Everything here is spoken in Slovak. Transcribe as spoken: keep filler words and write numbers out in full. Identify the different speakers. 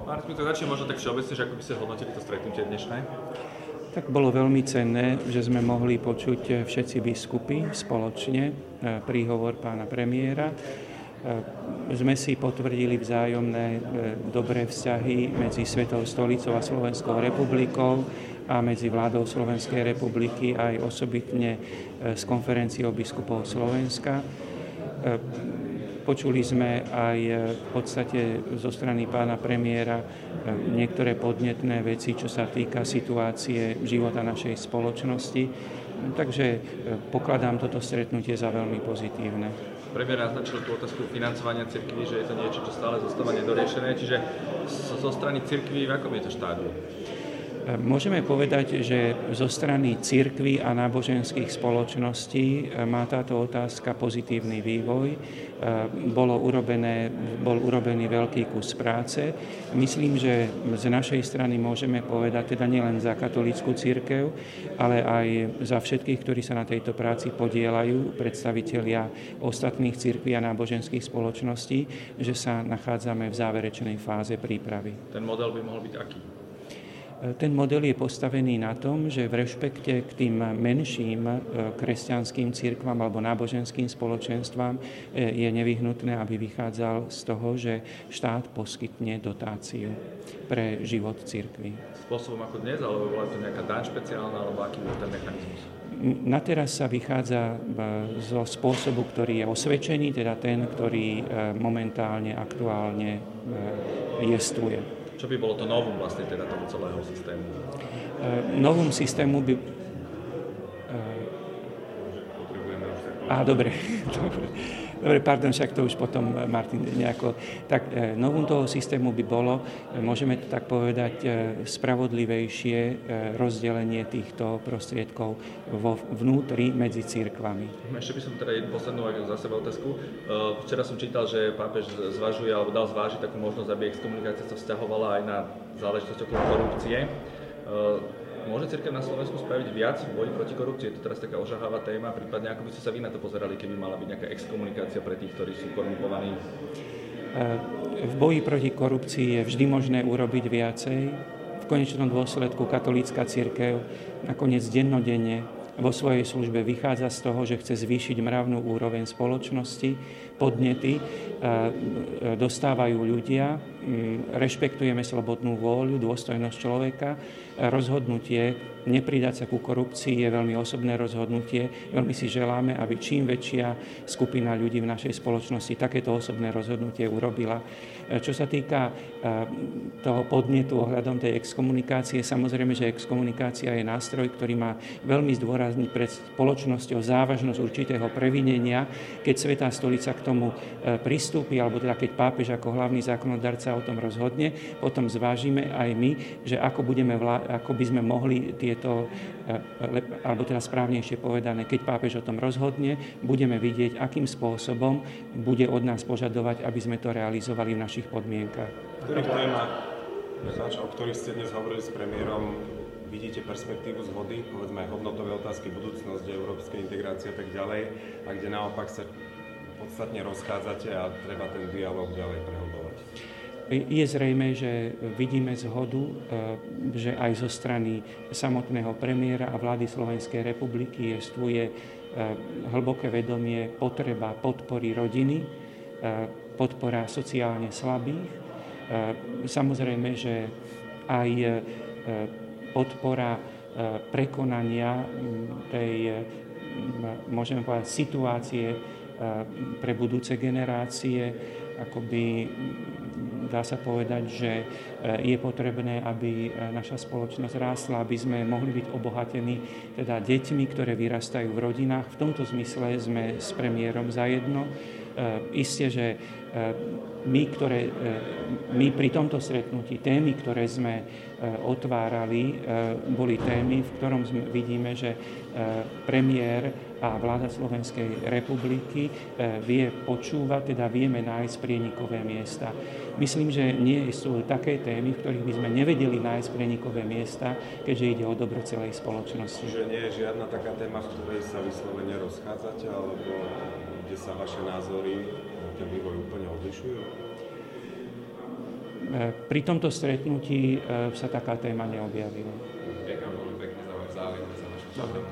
Speaker 1: Martin, to začne možno tak všeobecne, že ako by ste hodnotili to stretnutie dnešné?
Speaker 2: Tak bolo veľmi cenné, že sme mohli počuť všetci biskupy spoločne príhovor pána premiéra. Sme si potvrdili vzájomné dobré vzťahy medzi Svetou stolicou a Slovenskou republikou a medzi vládou Slovenskej republiky aj osobitne s konferenciou biskupov Slovenska. Počuli sme aj v podstate zo strany pána premiéra niektoré podnetné veci, čo sa týka situácie života našej spoločnosti. Takže pokladám toto stretnutie za veľmi pozitívne.
Speaker 1: Premiér naznačil tú otázku financovania cirkví, že je to niečo, čo stále zostáva nedoriešené. Čiže zo strany cirkví, v akom je to štádiu?
Speaker 2: Môžeme povedať, že zo strany cirkví a náboženských spoločností má táto otázka pozitívny vývoj. Bolo urobené, bol urobený veľký kus práce. Myslím, že z našej strany môžeme povedať, teda nielen za katolícku cirkev, ale aj za všetkých, ktorí sa na tejto práci podieľajú, predstavitelia ostatných cirkví a náboženských spoločností, že sa nachádzame v záverečnej fáze prípravy.
Speaker 1: Ten model by mohol byť aký?
Speaker 2: Ten model je postavený na tom, že v rešpekte k tým menším kresťanským cirkvám alebo náboženským spoločenstvám je nevyhnutné, aby vychádzal z toho, že štát poskytne dotáciu pre život cirkvi.
Speaker 1: Spôsobom ako dnes, alebo bola to nejaká daň špeciálna, alebo aký bol ten mechanizmus?
Speaker 2: Na teraz sa vychádza zo spôsobu, ktorý je osvedčený, teda ten, ktorý momentálne, aktuálne jestvuje.
Speaker 1: Čo by bolo to novum vlastne teda toho celého systému?
Speaker 2: Uh, novum systému by... Uh, Á, dobre. Dobre, pardon, však to už potom, Martin, nejako... Tak uh, novum toho systému by bolo, uh, môžeme to tak povedať, uh, spravodlivejšie uh, rozdelenie týchto prostriedkov vo vnútri medzi cirkvami.
Speaker 1: Ešte by som teda jednu poslednú za seba otázku. Uh, včera som čítal, že pápež zvažuje, alebo dal zvážiť takú možnosť, aby exkomunikácia sa vzťahovala aj na záležitosť okolo korupcie. Uh, Môže cirkev na Slovensku spraviť viac v boji proti korupcii? Je to teraz taká ožaháva téma, prípadne ako by ste sa vy na to pozerali, keby mala byť nejaká exkomunikácia pre tých, ktorí sú korumpovaní?
Speaker 2: V boji proti korupcii je vždy možné urobiť viacej. V konečnom dôsledku katolícka cirkev nakoniec dennodenne vo svojej službe vychádza z toho, že chce zvýšiť mravnú úroveň spoločnosti, podnety dostávajú ľudia, rešpektujeme slobodnú vôľu, dôstojnosť človeka. Rozhodnutie nepridať sa ku korupcii je veľmi osobné rozhodnutie. Veľmi si želáme, aby čím väčšia skupina ľudí v našej spoločnosti takéto osobné rozhodnutie urobila. Čo sa týka toho podnetu ohľadom tej exkomunikácie, samozrejme, že exkomunikácia je nástroj, ktorý má veľmi zdôrazniť pred spoločnosťou závažnosť určitého previnenia. Keď Svätá stolica k tomu pristúpi, alebo teda keď pápež ako hlavný zákonodarca o tom rozhodne, potom zvážime aj my, že ako, budeme vlá- ako by sme mohli tieto, alebo teda správnejšie povedané, keď pápež o tom rozhodne, budeme vidieť, akým spôsobom bude od nás požadovať, aby sme to realizovali v našich podmienkach.
Speaker 3: V ktorých témach, o ktorých ste dnes hovorili s premiérom, vidíte perspektívu zhody, povedzme aj hodnotové otázky, budúcnosť, európskej integrácie a tak ďalej, a kde naopak sa podstatne rozchádzate a treba ten dialóg ďalej prehlbovať?
Speaker 2: Je zrejme, že vidíme zhodu, že aj zo strany samotného premiéra a vlády Slovenskej republiky jestvuje hlboké vedomie potreba podpory rodiny, podpora sociálne slabých. Samozrejme, že aj podpora prekonania tej, môžeme povedať, situácie pre budúce generácie, akoby dá sa povedať, že je potrebné, aby naša spoločnosť rástla, aby sme mohli byť obohatení teda deťmi, ktoré vyrastajú v rodinách. V tomto zmysle sme s premiérom zajedno. Isté, že my, ktoré, my pri tomto stretnutí témy, ktoré sme otvárali, boli témy, v ktorom vidíme, že premiér a vláda Slovenskej republiky vie počúvať, teda vieme nájsť prienikové miesta. Myslím, že nie sú také témy, v ktorých by sme nevedeli nájsť prienikové miesta, keďže ide o dobro celej spoločnosti.
Speaker 3: Čiže nie je žiadna taká téma, v ktorej sa vyslovene rozchádzate, alebo kde sa vaše názory, ten vývoj úplne odlišujú?
Speaker 2: pri tomto stretnutí sa taká téma neobjavila.
Speaker 4: Ďakujem veľmi pekne za váš záujem, za vašu